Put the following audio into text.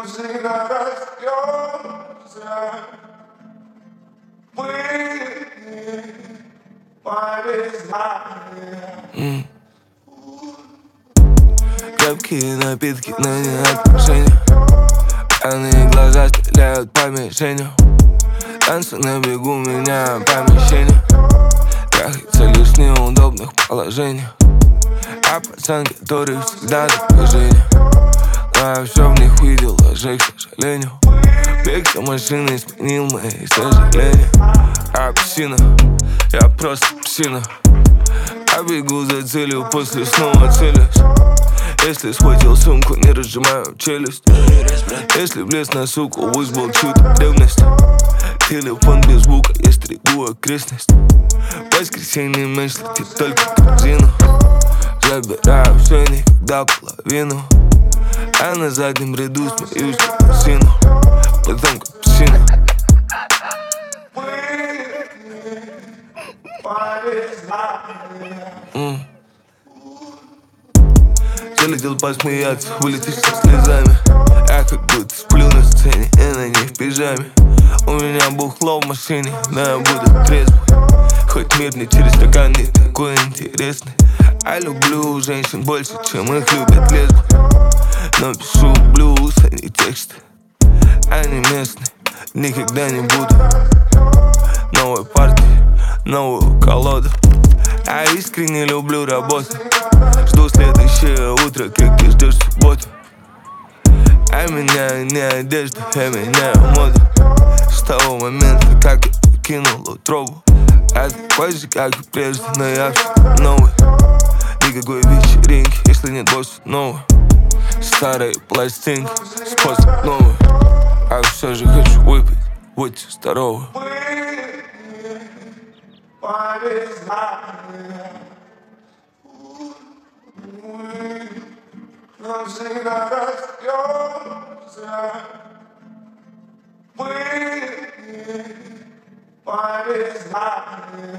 всегда растётся. Мы повезлые. Крепкие напитки, но не отношения. Пьяные глаза стреляют по мишенью. Танцы на бегу меня помещение. Трахается лишь в неудобных положениях. А пацан, который всегда за движение. Но я все в них видел, ложь, к сожалению. Бег за машиной сменил мои сожаления. А псина, я просто псина. Я бегу за целью, после снова целюсь. Если схватил сумку, не разжимаю челюсть. Если влез на суку, вызвал чью-то ревность. Телефон без звука, я стригу окрестность. В воскресенье мысли только корзину. Забираю все, никогда половину. А на заднем ряду смеюсь на сыну. Потом как псина. Залетел посмеяться, вылетишь со слезами. Я как будто сплю на сцене, и на ней в пижаме. У меня бухло в машине, но я буду трезвый. Хоть мир не через стакан, не такой интересный. Я люблю женщин больше, чем их любят лесбы. Но пишу блюз, а не тексты. Они местные, никогда не буду. Новая партия, новую колоду. Я искренне люблю работу. Жду следующее утро, как ты ждешь субботу. Я меняю не одежду, я меняю моду. С того момента, как я покинул утробу. Я такой же, как и прежде, но я все новый. Никакой вечеринки, если нет босса нового. Старые пластинки, способ новый. А все же хочу выпить, будьте здоровы. Мы всегда растётся. Мы повезлые.